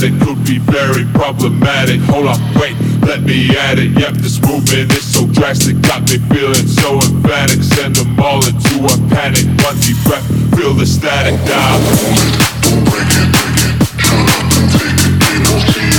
static could be very problematic. Hold up, wait, let me add it. Yep, this movement is so drastic, got me feeling so emphatic. Send them all into a panic. One deep breath, feel the static now. Don't break it, shut up and take it, ain't no